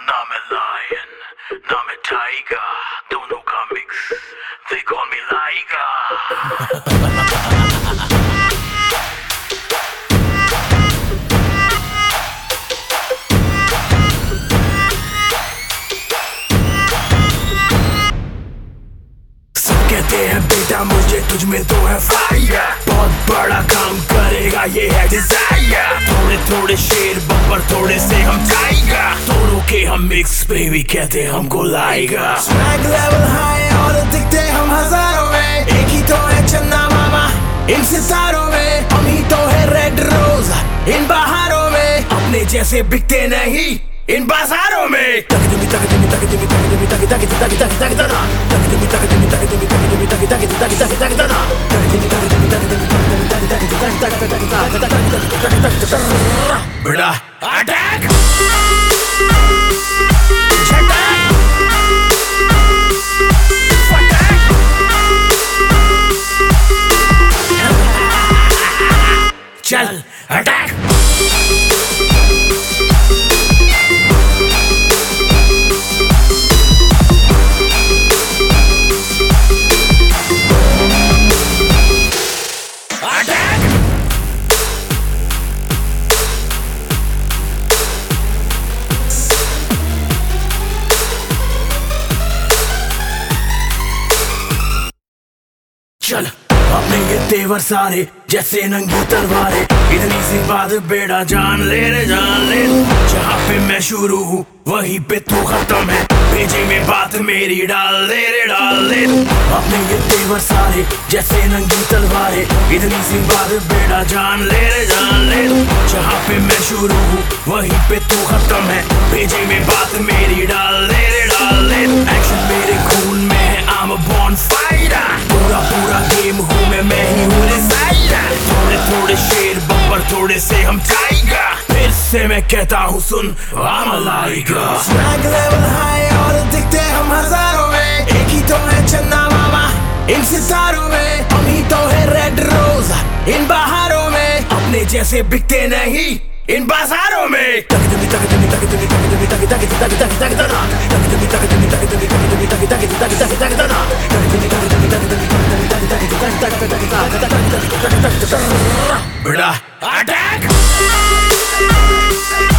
ना मैं लायन ना मैं टाइगर, दोनों का मिक्स, they call me लाइगा। कहते हैं बेटा मुझे तुझ में तो है फायर, बहुत बड़ा काम करेगा ये है डिजायर। थोड़े थोड़े शेर बब्बर, थोड़े से हम टाइगर, दोनों के हम मिक्स बेबी कहते हैं हमको लाइगा। स्वैग लेवल हाई और दिखते हम हजारों में, एक ही तो है चन्ना मामा इन सितारों में, हम ही तो है रेड रोज इन बहारों में, अपने जैसे बिकते नहीं इन बाजारों में। बड़ा अटैक चल अटैक। चल अपने ये तेवर सारे जैसे नंगी तलवारें, इतनी सी बात बेड़ा जान ले रे जान ले। जहाँ पे मैं शुरू हूँ वहीं पे तू खत्म है, भेजे में बात मेरी डाल दे रे डाल दे। अपने ये तेवर सारे जैसे नंगी तलवारें, इतनी सी बात बेड़ा जान ले रे जान ले। जहाँ पे मैं शुरू हूँ वहीं पे तू खत्म है, भेजे में बात मेरी डाल दे रे डाल दे। एक्शन मेरे खून में है, I'm a born fighter, पूरा पूरा गेम हूँ मैं ही हूँ डिजाइनर। थोड़े थोड़े शेर बब्बर, थोड़े से हम टाइगर, फिर से मैं कहता हूँ सुन I'm a liger। Swag level high और दिखते हम हजारों में, एक ही तो है चन्ना मामा इन सितारों में, हम ही तो है रेड रोज इन बहारों में, अपने जैसे बिकते नहीं इन बाजारों में। बड़ा अटैक